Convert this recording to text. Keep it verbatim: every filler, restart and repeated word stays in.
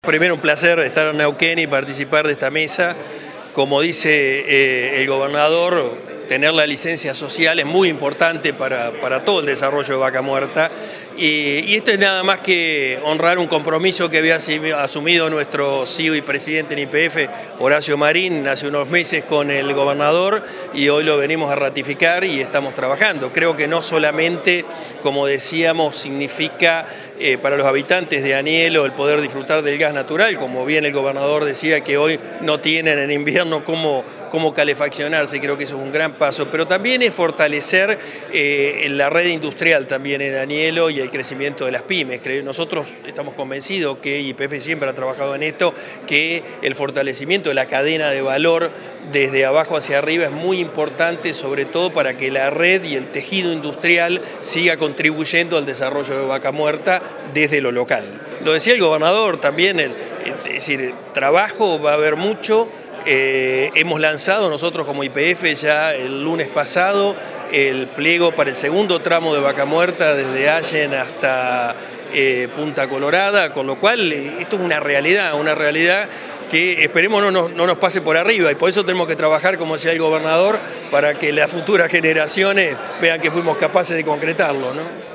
Primero, un placer estar en Neuquén y participar de esta mesa. Como dice eh, el gobernador, tener la licencia social es muy importante para, para todo el desarrollo de Vaca Muerta. Y, y esto es nada más que honrar un compromiso que había asumido nuestro C E O y presidente en Y P F, Horacio Marín, hace unos meses con el gobernador, y hoy lo venimos a ratificar y estamos trabajando. Creo que no solamente, como decíamos, significa eh, para los habitantes de Anielo el poder disfrutar del gas natural, como bien el gobernador decía que hoy no tienen en invierno cómo, cómo calefaccionarse, creo que eso es un gran paso, pero también es fortalecer eh, la red industrial también en Anielo y el crecimiento de las pymes. Nosotros estamos convencidos que Y P F siempre ha trabajado en esto, que el fortalecimiento de la cadena de valor desde abajo hacia arriba es muy importante, sobre todo para que la red y el tejido industrial siga contribuyendo al desarrollo de Vaca Muerta desde lo local. Lo decía el gobernador también, el, es decir, trabajo va a haber mucho. Eh, hemos lanzado nosotros como Y P F ya el lunes pasado el pliego para el segundo tramo de Vaca Muerta desde Allen hasta eh, Punta Colorada, con lo cual eh, esto es una realidad, una realidad que esperemos no nos, no nos pase por arriba, y por eso tenemos que trabajar, como decía el gobernador, para que las futuras generaciones vean que fuimos capaces de concretarlo, ¿no?